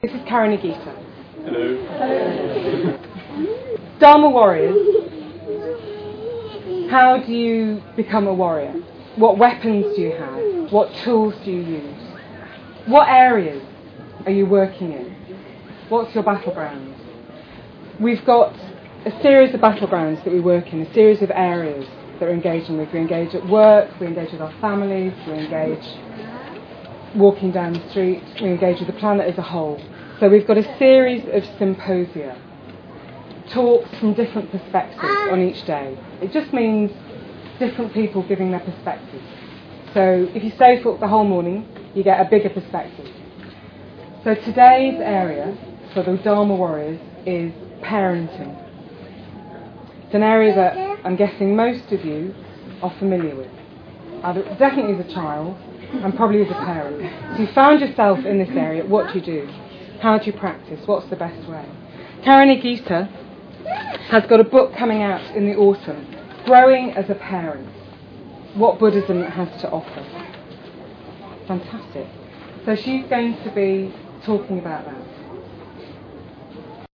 This is Karen Nagita. Hello. Dharma warriors. How do you become a warrior? What weapons do you have? What tools do you use? What areas are you working in? What's your battleground? We've got a series of battlegrounds that we work in, a series of areas that we're engaging with. We engage at work, we engage with our families, we engage walking down the street, we engage with the planet as a whole. So we've got a series of symposia, talks from different perspectives on each day. It just means different people giving their perspectives. So if you stay for the whole morning, you get a bigger perspective. So today's area for the Dharma warriors is parenting. It's an area that I'm guessing most of you are familiar with. Definitely as a child and probably as a parent. So you found yourself in this area, what do you do? How do you practice? What's the best way? Karen Nagita has got a book coming out in the autumn, Growing as a Parent, What Buddhism has to Offer. Fantastic. So she's going to be talking about that.